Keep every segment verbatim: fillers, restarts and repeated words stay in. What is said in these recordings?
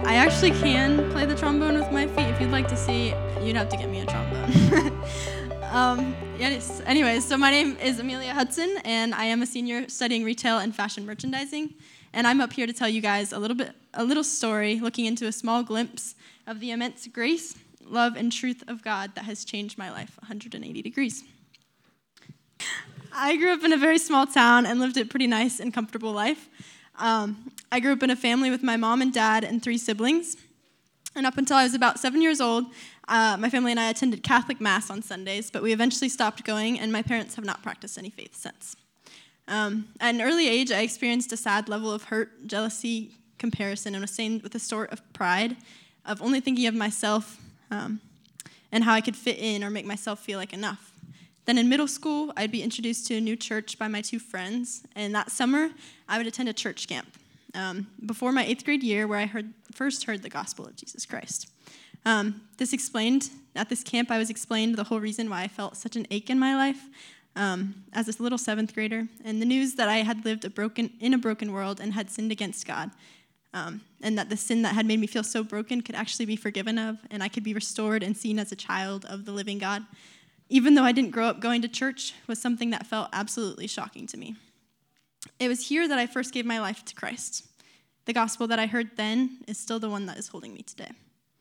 I actually can play the trombone with my feet. If you'd like to see, you'd have to get me a trombone. um, yes. Anyways, so my name is Amelia Hudson, and I am a senior studying retail and fashion merchandising. And I'm up here to tell you guys a little bit, a little story, looking into a small glimpse of the immense grace, love, and truth of God that has changed my life one hundred eighty degrees. I grew up in a very small town and lived a pretty nice and comfortable life. Um, I grew up in a family with my mom and dad and three siblings. And up until I was about seven years old, uh, my family and I attended Catholic Mass on Sundays, but we eventually stopped going, and my parents have not practiced any faith since. Um, at an early age, I experienced a sad level of hurt, jealousy, comparison, and was stained with a sort of pride of only thinking of myself um, and how I could fit in or make myself feel like enough. Then in middle school, I'd be introduced to a new church by my two friends, and that summer, I would attend a church camp um, before my eighth grade year, where I heard, first heard the gospel of Jesus Christ. Um, this explained, at this camp, I was explained the whole reason why I felt such an ache in my life um, as a little seventh grader, and the news that I had lived a broken in a broken world and had sinned against God, um, and that the sin that had made me feel so broken could actually be forgiven of, and I could be restored and seen as a child of the living God, even though I didn't grow up going to church, was something that felt absolutely shocking to me. It was here that I first gave my life to Christ. The gospel that I heard then is still the one that is holding me today.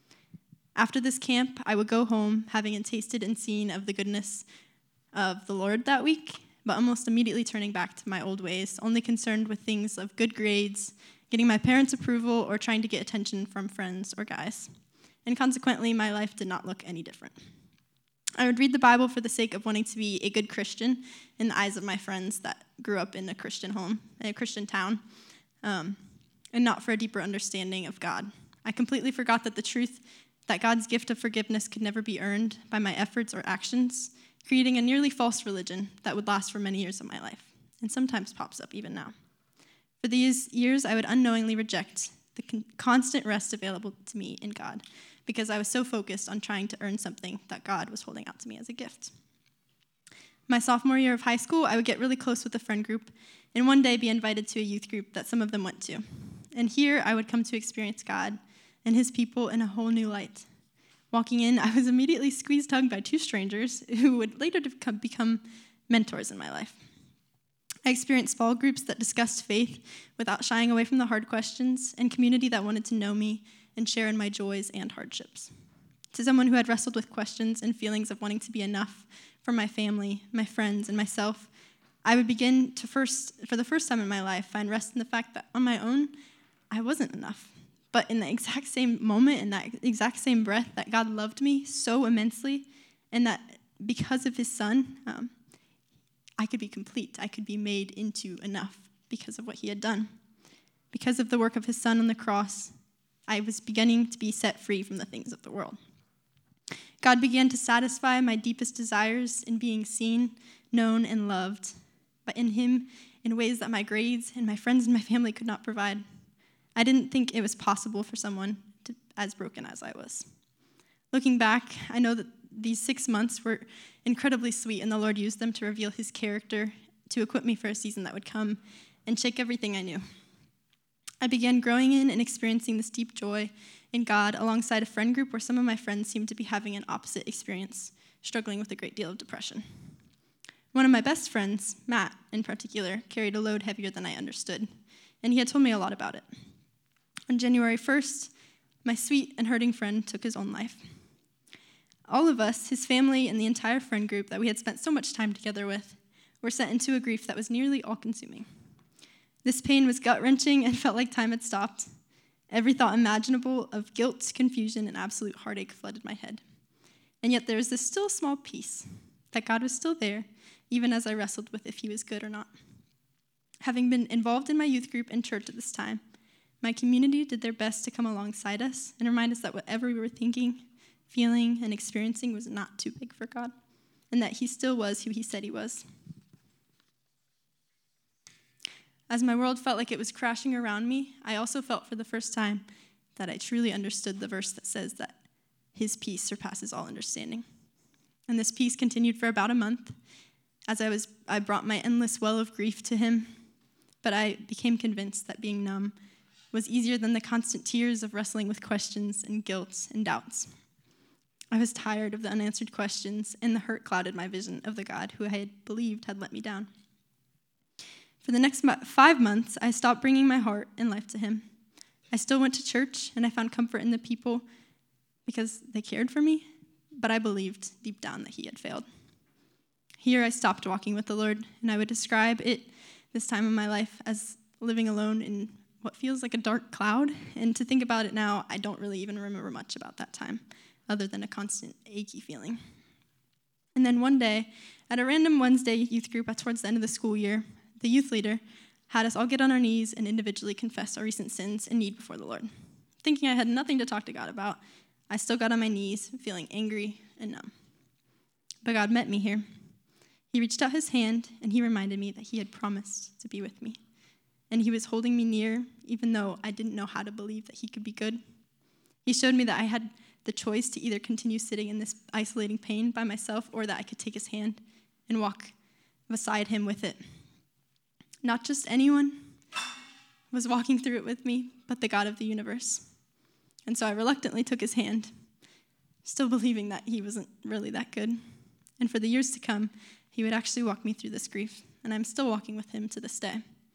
After this camp, I would go home, having tasted and seen of the goodness of the Lord that week, but almost immediately turning back to my old ways, only concerned with things of good grades, getting my parents' approval, or trying to get attention from friends or guys. And consequently, my life did not look any different. I would read the Bible for the sake of wanting to be a good Christian in the eyes of my friends that grew up in a Christian home, in a Christian town, um, and not for a deeper understanding of God. I completely forgot that the truth that God's gift of forgiveness could never be earned by my efforts or actions, creating a nearly false religion that would last for many years of my life, and sometimes pops up even now. For these years, I would unknowingly reject the con- constant rest available to me in God, because I was so focused on trying to earn something that God was holding out to me as a gift. My sophomore year of high school, I would get really close with a friend group, and one day be invited to a youth group that some of them went to. And here, I would come to experience God and his people in a whole new light. Walking in, I was immediately squeezed hugged by two strangers who would later become mentors in my life. I experienced small groups that discussed faith without shying away from the hard questions, and community that wanted to know me and share in my joys and hardships. To someone who had wrestled with questions and feelings of wanting to be enough for my family, my friends, and myself, I would begin to first, for the first time in my life, find rest in the fact that on my own, I wasn't enough. But in the exact same moment, in that exact same breath, that God loved me so immensely, and that because of his son, um, I could be complete. I could be made into enough because of what he had done. Because of the work of his son on the cross, I was beginning to be set free from the things of the world. God began to satisfy my deepest desires in being seen, known, and loved, but in him in ways that my grades and my friends and my family could not provide. I didn't think it was possible for someone to, as broken as I was. Looking back, I know that these six months were incredibly sweet, and the Lord used them to reveal his character, to equip me for a season that would come and shake everything I knew. I began growing in and experiencing this deep joy in God alongside a friend group where some of my friends seemed to be having an opposite experience, struggling with a great deal of depression. One of my best friends, Matt in particular, carried a load heavier than I understood, and he had told me a lot about it. On January first, my sweet and hurting friend took his own life. All of us, his family, and the entire friend group that we had spent so much time together with, were sent into a grief that was nearly all-consuming. This pain was gut-wrenching and felt like time had stopped. Every thought imaginable of guilt, confusion, and absolute heartache flooded my head. And yet there was this still small peace, that God was still there, even as I wrestled with if he was good or not. Having been involved in my youth group and church at this time, my community did their best to come alongside us and remind us that whatever we were thinking, feeling, and experiencing was not too big for God, and that he still was who he said he was. As my world felt like it was crashing around me, I also felt for the first time that I truly understood the verse that says that his peace surpasses all understanding. And this peace continued for about a month as I was I brought my endless well of grief to him, but I became convinced that being numb was easier than the constant tears of wrestling with questions and guilt and doubts. I was tired of the unanswered questions, and the hurt clouded my vision of the God who I had believed had let me down. For the next five months, I stopped bringing my heart and life to him. I still went to church, and I found comfort in the people because they cared for me, but I believed deep down that he had failed. Here I stopped walking with the Lord, and I would describe it this time in my life as living alone in what feels like a dark cloud. And to think about it now, I don't really even remember much about that time, other than a constant achy feeling. And then one day, at a random Wednesday youth group towards the end of the school year, the youth leader had us all get on our knees and individually confess our recent sins and need before the Lord. Thinking I had nothing to talk to God about, I still got on my knees, feeling angry and numb. But God met me here. He reached out his hand, and he reminded me that he had promised to be with me. And he was holding me near, even though I didn't know how to believe that he could be good. He showed me that I had the choice to either continue sitting in this isolating pain by myself or that I could take his hand and walk beside him with it. Not just anyone was walking through it with me, but the God of the universe. And so I reluctantly took his hand, still believing that he wasn't really that good. And for the years to come, he would actually walk me through this grief, and I'm still walking with him to this day.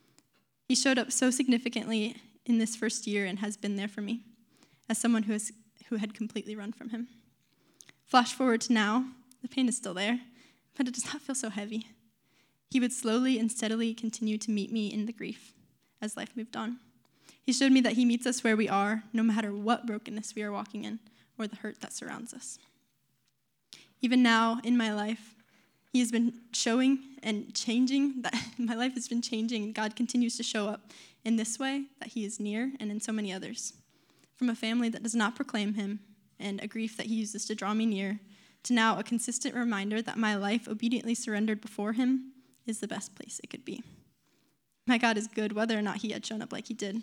He showed up so significantly in this first year and has been there for me as someone who has who had completely run from him. Flash forward to now, the pain is still there, but it does not feel so heavy. He would slowly and steadily continue to meet me in the grief as life moved on. He showed me that he meets us where we are, no matter what brokenness we are walking in or the hurt that surrounds us. Even now in my life, he has been showing and changing, that my life has been changing, and God continues to show up in this way, that he is near, and in so many others. From a family that does not proclaim him, and a grief that he uses to draw me near, to now a consistent reminder that my life obediently surrendered before him is the best place it could be. My God is good, whether or not he had shown up like he did.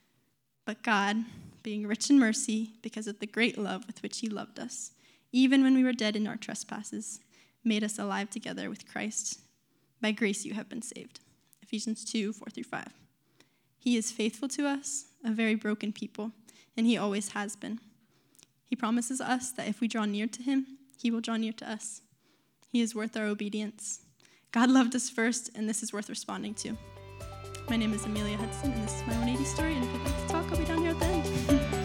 But God, being rich in mercy, because of the great love with which he loved us, even when we were dead in our trespasses, made us alive together with Christ. By grace you have been saved. Ephesians two, four through five. He is faithful to us, a very broken people, and he always has been. He promises us that if we draw near to him, he will draw near to us. He is worth our obedience. God loved us first, and this is worth responding to. My name is Amelia Hudson, and this is my one eighty story, and if you'd like to talk, I'll be down here at the end.